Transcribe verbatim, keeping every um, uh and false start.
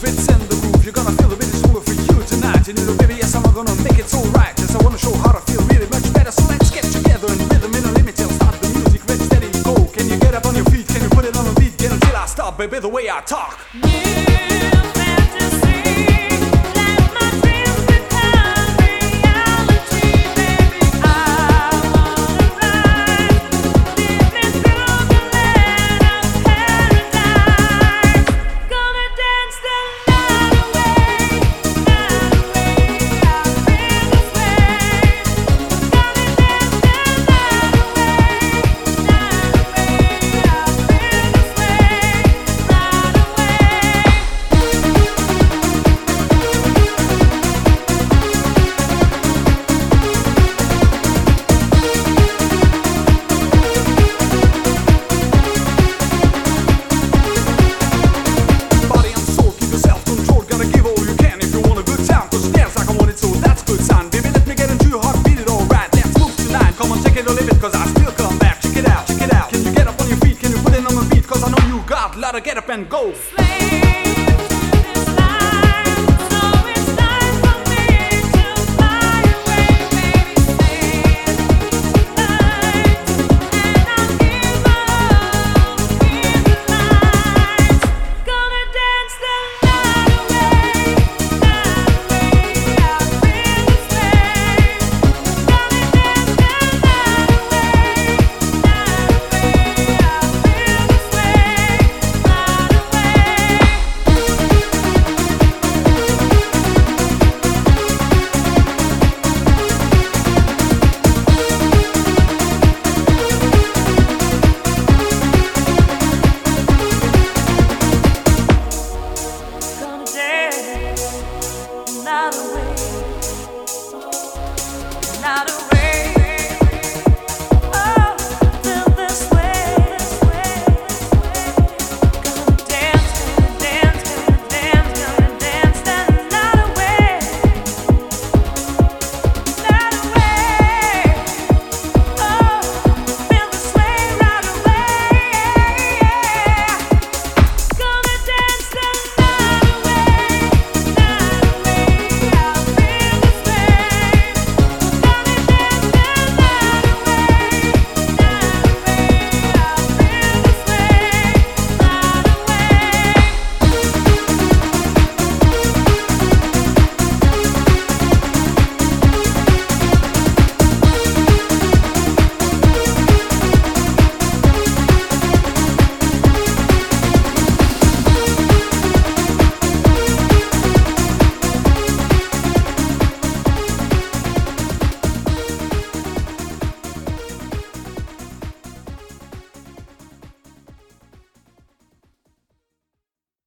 move, it's in the groove. You're gonna feel the beat is moving for you tonight. You know, baby, yes, I'm gonna make it so right. Yes, I wanna show how to feel really much better. So let's get together in rhythm, in a limit. I'll start the music, ready, steady, go. Can you get up on your feet? Can you put it on the beat? Get until I stop, baby, the way I talk. Cause I still come back, check it out, check it out. Can you get up on your feet, can you put it on the beat? Cause I know you got a lot to get up and go.